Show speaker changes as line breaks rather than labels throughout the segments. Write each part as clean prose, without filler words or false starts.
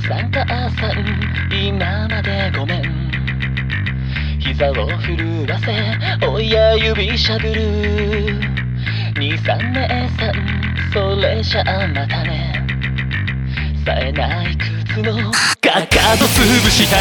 ん母さん今までごめん。膝を震わせ親指しゃぶる。兄さん姉さんそれじゃあまたね。冴えない靴のかかと潰した、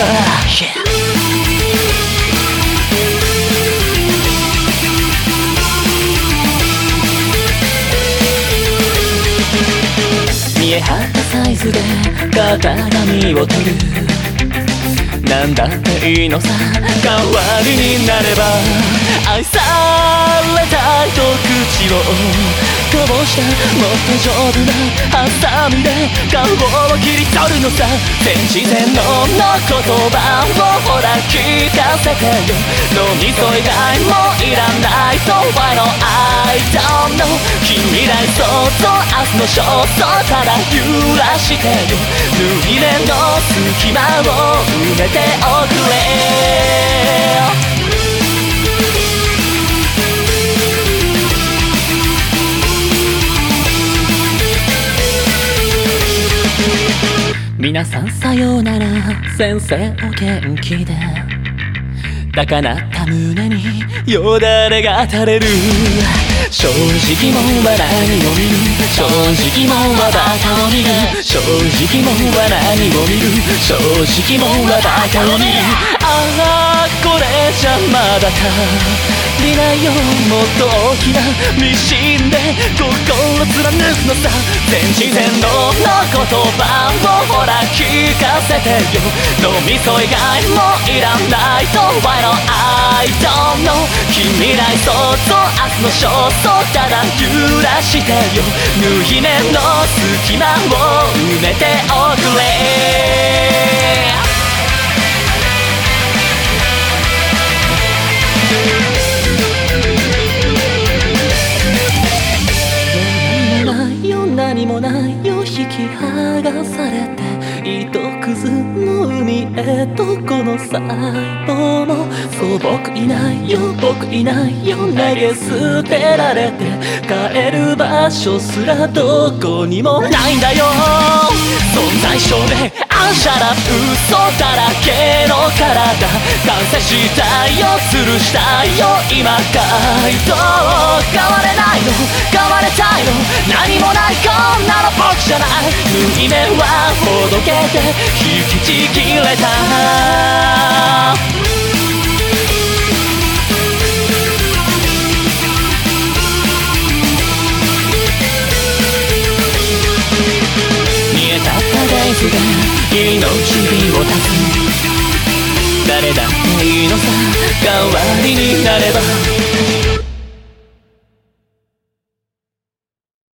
見え張ったサイズで型紙を取る。なんだっていいのさ、代わりになれば。愛されたいと口をこぼした、もっと丈夫なハサミで顔を切り取るのさ。全自然の言葉をほら聞かせてよ。脳みそ以外もいらないと Why no I don't know。 近未来想像明日の焦燥ただ揺らしてよ。縫い目の隙間を埋めておくれ。皆さんさようなら、先生お元気で。高鳴った胸によだれが垂れる。正直もは何を見る、正直もはバカを見る。正直もは何を見る、正直もはバカを見る。ああこれじゃまだ足りないよ。もっと大きなミシンで心貫くのさ。全自然の言葉をほら聞かせてよ。脳みそ以外もいらないと Why no I don't know。 近未来想像明日の焦燥ただ揺らしてよ。縫い目の隙間を埋めておくれ。何もないよ引き剥がされて糸くずの海へとこの細胞も。そう僕いないよ僕いないよ投げ捨てられて帰る場所すらどこにもないんだよ。存在証明あんしゃら嘘だらけの体完成したいよ吊るしたいよ今かい。どう変われないの変われたいの何もないこんなの僕じゃない。縫い目はほどけて引きちぎれた。見えたった大豆が命火を断つ。誰だっていいのさ代わりになれば。